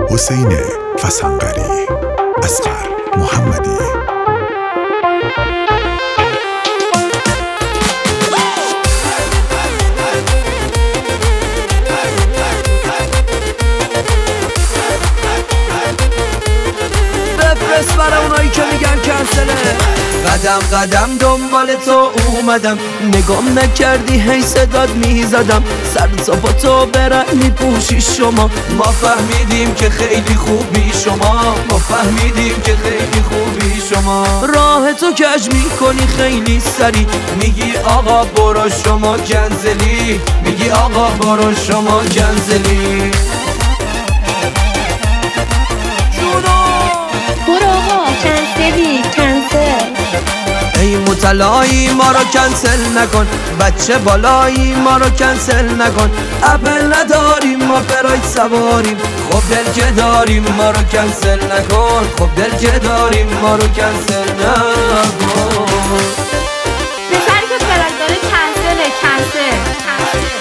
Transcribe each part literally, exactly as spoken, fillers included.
حسین فسنقری، اصغر محمدی. بفرست برای اونایی که میگن کنسله. قدم قدم دنبال تو اومدم، نگام نکردی هی صداد میزدم. سر صفا تو برن میپوشی شما، ما فهمیدیم که خیلی خوبی شما، ما فهمیدیم که خیلی خوبی شما. راه تو کج میکنی خیلی سری، میگی آقا برو شما کنسلی، میگی آقا برو شما کنسلی. برو آقا کنسلی کنسل. ای مطلعی ما رو کنسل نکن، بچه بالایی ما رو کنسل نکن. اپل نداریم ما پراید سواریم، خب دل که داریم ما رو کنسل نکن، خب دل که داریم ما رو کنسل نکن. پسری که پراید داره کنسله کنسل کنسل.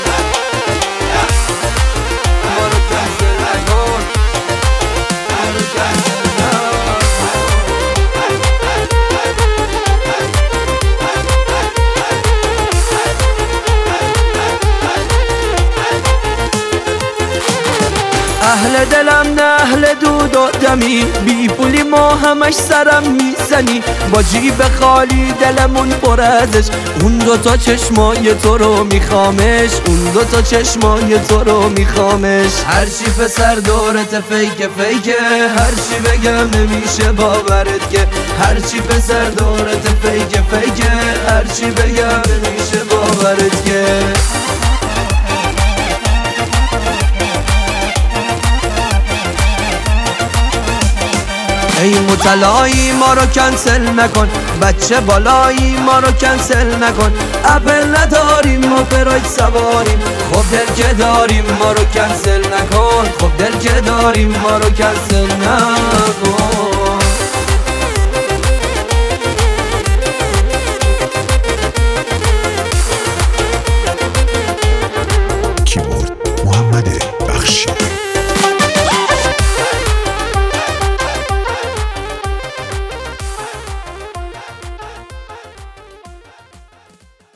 ما رو کنسل نکن، ما رو کنسل نکن. اهل دلم نه اهل دود و دمی، بی پولی ما همش سرم میزنی. با جیب خالی دلمون پر ازش، اون دوتا چشمای تو رو میخوامش، اون دوتا چشمای تو رو میخوامش. هرچی پسر دورت فیک فیکه، هرچی بگم نمیشه باورت که. هرچی پسر دورت فیک فیکه، هرچی بگم نمیشه باورت که. ای مطلعی ما رو کنسل نکن، بچه بالایی ما رو کنسل نکن. اپل نداریم ما پراید سواریم، خب دل که داریم ما رو کنسل نکن، خب دل که داریم ما رو کنسل نکن.